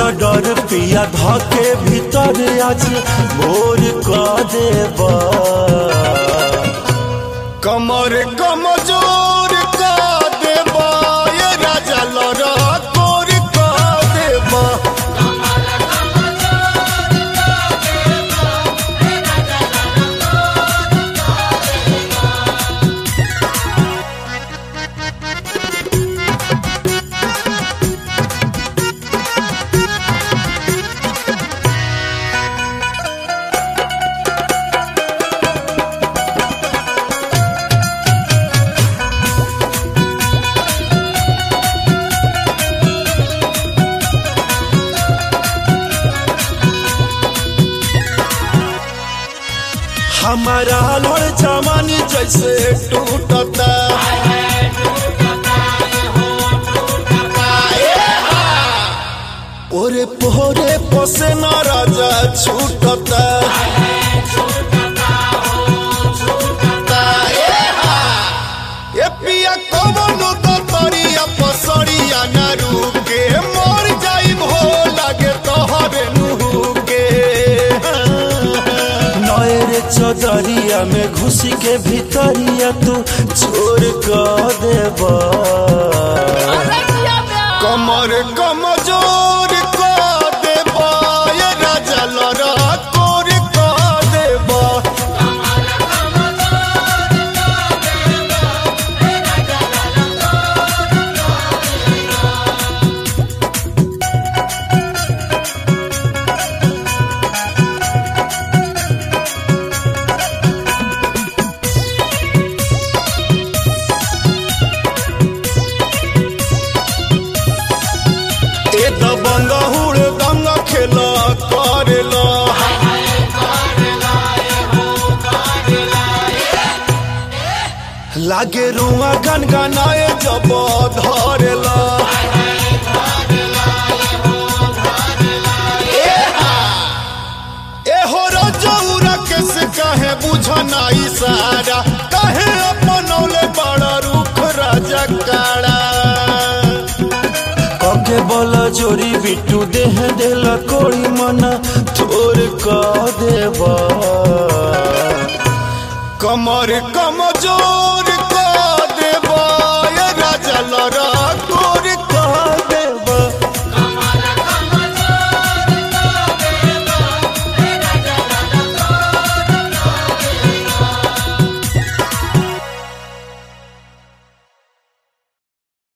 डर पिया धके भीतर आज भोर क देबा कमर कमजोर का देबा ये राजा लड़ा कोर का देबा हमारा लोड़ जवानी जैसे टूटता ओरे पोरे पोसे न राजा छूटता ये पिया कवनो तो तरिया पसरिया न रुके मर जाइब हो लागे तोहरे नुके नए चदरिया में घुसी के भीतरिया तू छोड़ कर देबा कमर कमजोर का देबा ये राजा लड़ा कोर का देबा ए दबंग हुड़ दंग खेला करेला लागे रुआ गनगनाए जब धरेला ए हो रजौरा कैसे कहे बुझना इशारा कहे अपनौले बड़ा रुख राजा काड़ा कके बोल जोरी बिट्टू देह देला कोड़ी मना थोर का देबा कमर कमजोर